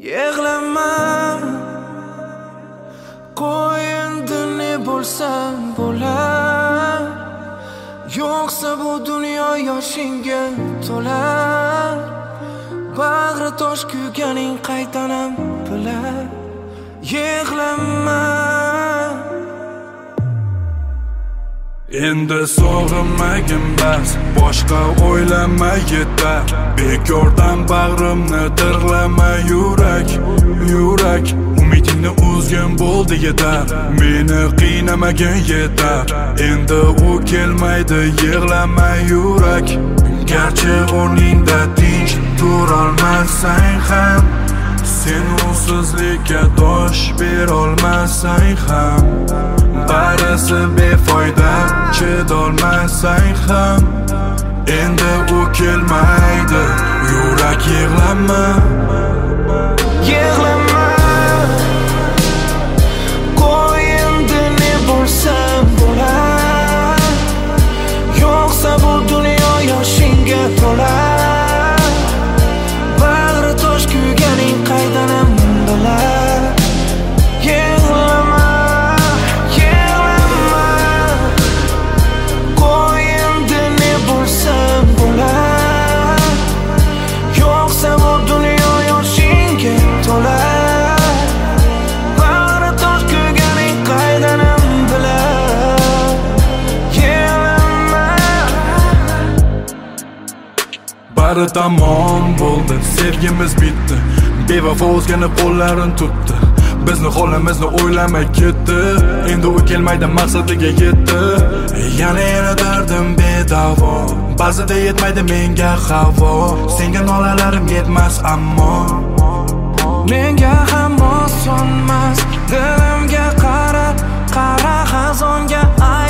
Yig'lama, qo'y endi ne bo'lsa bo'lar. Yo'qsa bu dunyo yoshingga to'lar. Bag'ri tosh kuyganing qaytanam bilar. Yig'lama, endi sog'inmagin bas, boshqa o'ylama yetar. Bekordan bag'rimni dirlama yurak. Umidingni uzgin bo'ldi yetar. Meni qiynamagin yetar. Endi u kelmaydi, yig'lama yurak. Garchi o'rningda tinch turolmasang ham, sen usizlikka dosh berolmasang ham, barisi befoyda chidolmasang ham, endi u kelmaydi, yurak yig'lama. yig'lama, qo'y endi ne bo'lsa bo'lar. Yo'qsa bu dunyo yoshingga to'lar. Bag'ri tosh kuyganing qaydanam bilar. Yig'lama, qo'y endi ne bo'lsa bo'lar. Yo'qsa bu dunyo yoshingga to'lar. Bag'ri tosh kuyganing qaydanam bilar. Yig'lama, Bari tamom bo'ldi, sevgimiz bitdi. Bevafo o'zgani qo'llarini tutdi. Bizni holimizni o'ylamay ketdi. Endi u kelmaydi, maqsadiga yetdi. Yana dardim bedavo. Ba'zida yetmaydi menga havo. Senga nolalarim yetmas ammo menga ham osonmas. Dilimga qara, qara xazonga